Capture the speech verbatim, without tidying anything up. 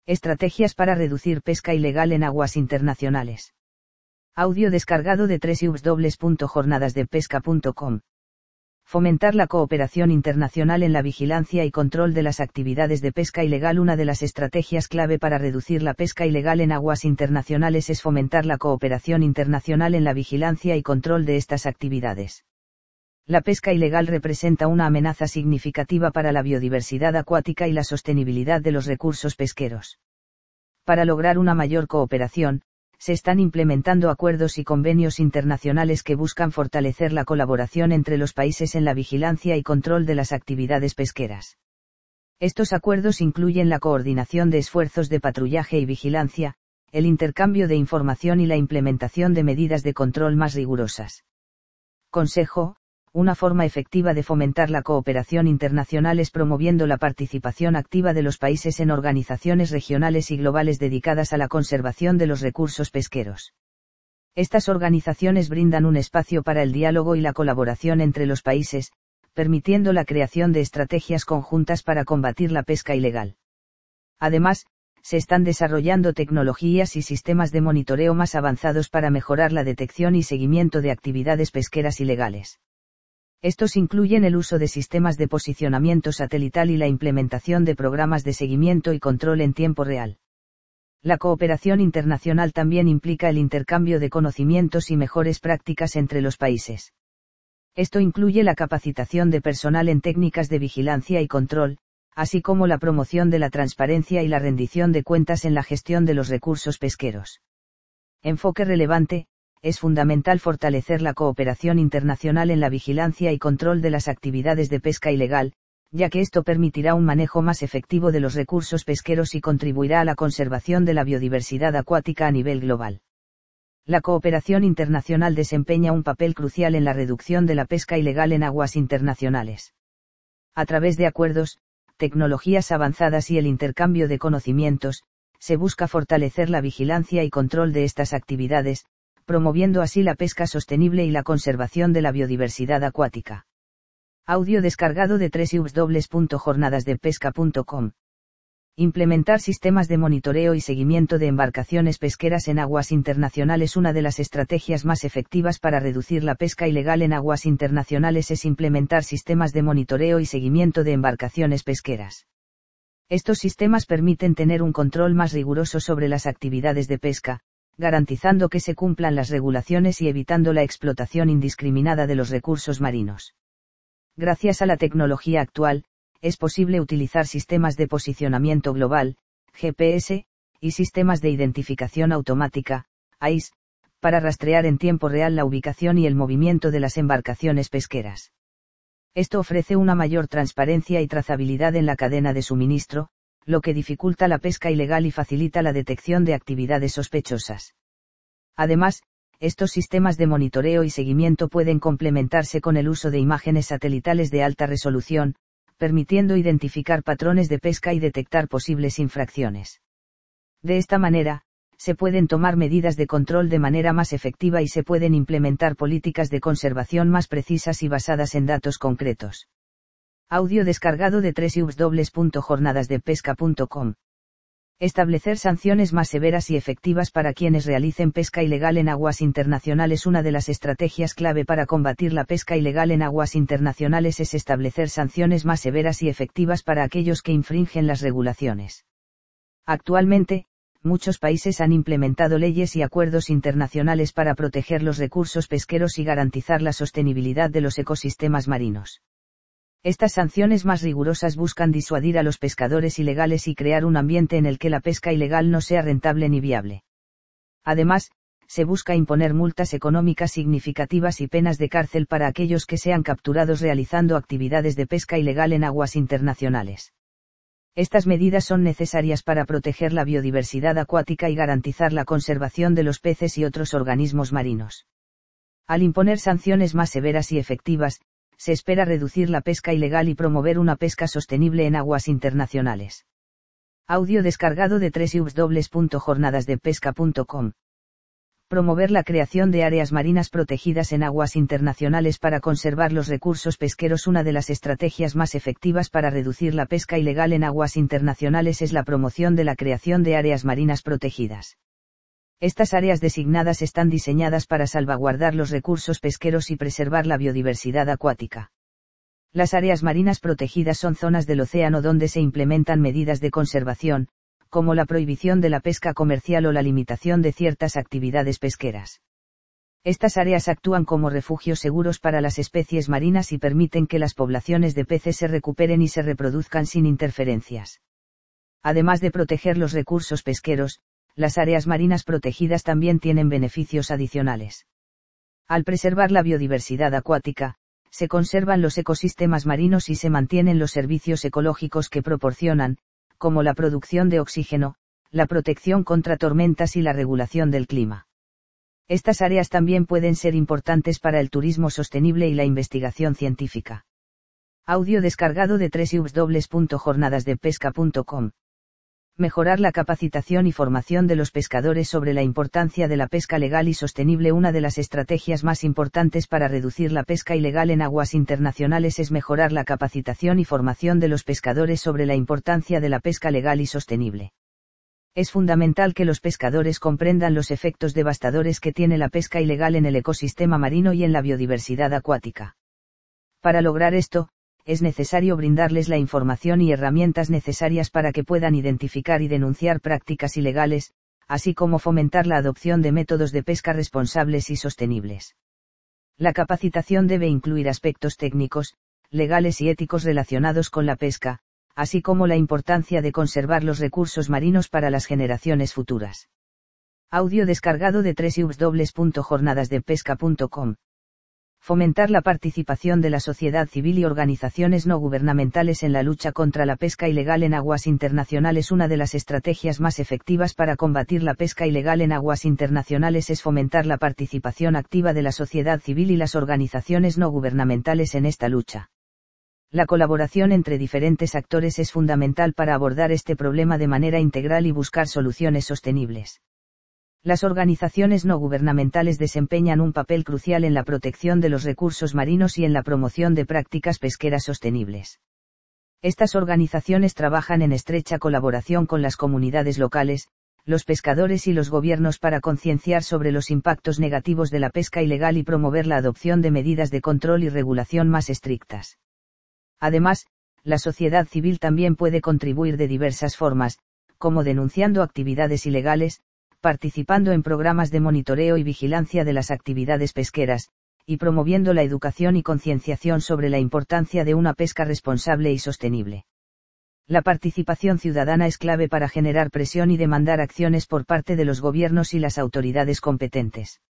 Estrategias para reducir pesca ilegal en aguas internacionales. Audio descargado de doble u doble u doble u punto jornadas de pesca punto com. Fomentar la cooperación internacional en la vigilancia y control de las actividades de pesca ilegal. Una de las estrategias clave para reducir la pesca ilegal en aguas internacionales es fomentar la cooperación internacional en la vigilancia y control de estas actividades. La pesca ilegal representa una amenaza significativa para la biodiversidad acuática y la sostenibilidad de los recursos pesqueros. Para lograr una mayor cooperación, se están implementando acuerdos y convenios internacionales que buscan fortalecer la colaboración entre los países en la vigilancia y control de las actividades pesqueras. Estos acuerdos incluyen la coordinación de esfuerzos de patrullaje y vigilancia, el intercambio de información y la implementación de medidas de control más rigurosas. Consejo: una forma efectiva de fomentar la cooperación internacional es promoviendo la participación activa de los países en organizaciones regionales y globales dedicadas a la conservación de los recursos pesqueros. Estas organizaciones brindan un espacio para el diálogo y la colaboración entre los países, permitiendo la creación de estrategias conjuntas para combatir la pesca ilegal. Además, se están desarrollando tecnologías y sistemas de monitoreo más avanzados para mejorar la detección y seguimiento de actividades pesqueras ilegales. Estos incluyen el uso de sistemas de posicionamiento satelital y la implementación de programas de seguimiento y control en tiempo real. La cooperación internacional también implica el intercambio de conocimientos y mejores prácticas entre los países. Esto incluye la capacitación de personal en técnicas de vigilancia y control, así como la promoción de la transparencia y la rendición de cuentas en la gestión de los recursos pesqueros. Enfoque relevante: es fundamental fortalecer la cooperación internacional en la vigilancia y control de las actividades de pesca ilegal, ya que esto permitirá un manejo más efectivo de los recursos pesqueros y contribuirá a la conservación de la biodiversidad acuática a nivel global. La cooperación internacional desempeña un papel crucial en la reducción de la pesca ilegal en aguas internacionales. A través de acuerdos, tecnologías avanzadas y el intercambio de conocimientos, se busca fortalecer la vigilancia y control de estas actividades, promoviendo así la pesca sostenible y la conservación de la biodiversidad acuática. Audio descargado de doble u doble u doble u punto jornadas de pesca punto com. Implementar sistemas de monitoreo y seguimiento de embarcaciones pesqueras en aguas internacionales. Una de las estrategias más efectivas para reducir la pesca ilegal en aguas internacionales es implementar sistemas de monitoreo y seguimiento de embarcaciones pesqueras. Estos sistemas permiten tener un control más riguroso sobre las actividades de pesca, garantizando que se cumplan las regulaciones y evitando la explotación indiscriminada de los recursos marinos. Gracias a la tecnología actual, es posible utilizar sistemas de posicionamiento global, G P S, y sistemas de identificación automática, I S, para rastrear en tiempo real la ubicación y el movimiento de las embarcaciones pesqueras. Esto ofrece una mayor transparencia y trazabilidad en la cadena de suministro, lo que dificulta la pesca ilegal y facilita la detección de actividades sospechosas. Además, estos sistemas de monitoreo y seguimiento pueden complementarse con el uso de imágenes satelitales de alta resolución, permitiendo identificar patrones de pesca y detectar posibles infracciones. De esta manera, se pueden tomar medidas de control de manera más efectiva y se pueden implementar políticas de conservación más precisas y basadas en datos concretos. Audio descargado de doble u doble u doble u punto jornadas de pesca punto com. Establecer sanciones más severas y efectivas para quienes realicen pesca ilegal en aguas internacionales. Una de las estrategias clave para combatir la pesca ilegal en aguas internacionales es establecer sanciones más severas y efectivas para aquellos que infringen las regulaciones. Actualmente, muchos países han implementado leyes y acuerdos internacionales para proteger los recursos pesqueros y garantizar la sostenibilidad de los ecosistemas marinos. Estas sanciones más rigurosas buscan disuadir a los pescadores ilegales y crear un ambiente en el que la pesca ilegal no sea rentable ni viable. Además, se busca imponer multas económicas significativas y penas de cárcel para aquellos que sean capturados realizando actividades de pesca ilegal en aguas internacionales. Estas medidas son necesarias para proteger la biodiversidad acuática y garantizar la conservación de los peces y otros organismos marinos. Al imponer sanciones más severas y efectivas, se espera reducir la pesca ilegal y promover una pesca sostenible en aguas internacionales. Audio descargado de doble u doble u doble u punto jornadas de pesca punto com. Promover la creación de áreas marinas protegidas en aguas internacionales para conservar los recursos pesqueros. Una de las estrategias más efectivas para reducir la pesca ilegal en aguas internacionales es la promoción de la creación de áreas marinas protegidas. Estas áreas designadas están diseñadas para salvaguardar los recursos pesqueros y preservar la biodiversidad acuática. Las áreas marinas protegidas son zonas del océano donde se implementan medidas de conservación, como la prohibición de la pesca comercial o la limitación de ciertas actividades pesqueras. Estas áreas actúan como refugios seguros para las especies marinas y permiten que las poblaciones de peces se recuperen y se reproduzcan sin interferencias. Además de proteger los recursos pesqueros, las áreas marinas protegidas también tienen beneficios adicionales. Al preservar la biodiversidad acuática, se conservan los ecosistemas marinos y se mantienen los servicios ecológicos que proporcionan, como la producción de oxígeno, la protección contra tormentas y la regulación del clima. Estas áreas también pueden ser importantes para el turismo sostenible y la investigación científica. Audio descargado de doble u doble u doble u punto jornadas de pesca punto com. Mejorar la capacitación y formación de los pescadores sobre la importancia de la pesca legal y sostenible. Una de las estrategias más importantes para reducir la pesca ilegal en aguas internacionales es mejorar la capacitación y formación de los pescadores sobre la importancia de la pesca legal y sostenible. Es fundamental que los pescadores comprendan los efectos devastadores que tiene la pesca ilegal en el ecosistema marino y en la biodiversidad acuática. Para lograr esto, es necesario brindarles la información y herramientas necesarias para que puedan identificar y denunciar prácticas ilegales, así como fomentar la adopción de métodos de pesca responsables y sostenibles. La capacitación debe incluir aspectos técnicos, legales y éticos relacionados con la pesca, así como la importancia de conservar los recursos marinos para las generaciones futuras. Audio descargado de doble u doble u doble u punto jornadas de pesca punto com. Fomentar la participación de la sociedad civil y organizaciones no gubernamentales en la lucha contra la pesca ilegal en aguas internacionales. Una de las estrategias más efectivas para combatir la pesca ilegal en aguas internacionales es fomentar la participación activa de la sociedad civil y las organizaciones no gubernamentales en esta lucha. La colaboración entre diferentes actores es fundamental para abordar este problema de manera integral y buscar soluciones sostenibles. Las organizaciones no gubernamentales desempeñan un papel crucial en la protección de los recursos marinos y en la promoción de prácticas pesqueras sostenibles. Estas organizaciones trabajan en estrecha colaboración con las comunidades locales, los pescadores y los gobiernos para concienciar sobre los impactos negativos de la pesca ilegal y promover la adopción de medidas de control y regulación más estrictas. Además, la sociedad civil también puede contribuir de diversas formas, como denunciando actividades ilegales, participando en programas de monitoreo y vigilancia de las actividades pesqueras, y promoviendo la educación y concienciación sobre la importancia de una pesca responsable y sostenible. La participación ciudadana es clave para generar presión y demandar acciones por parte de los gobiernos y las autoridades competentes.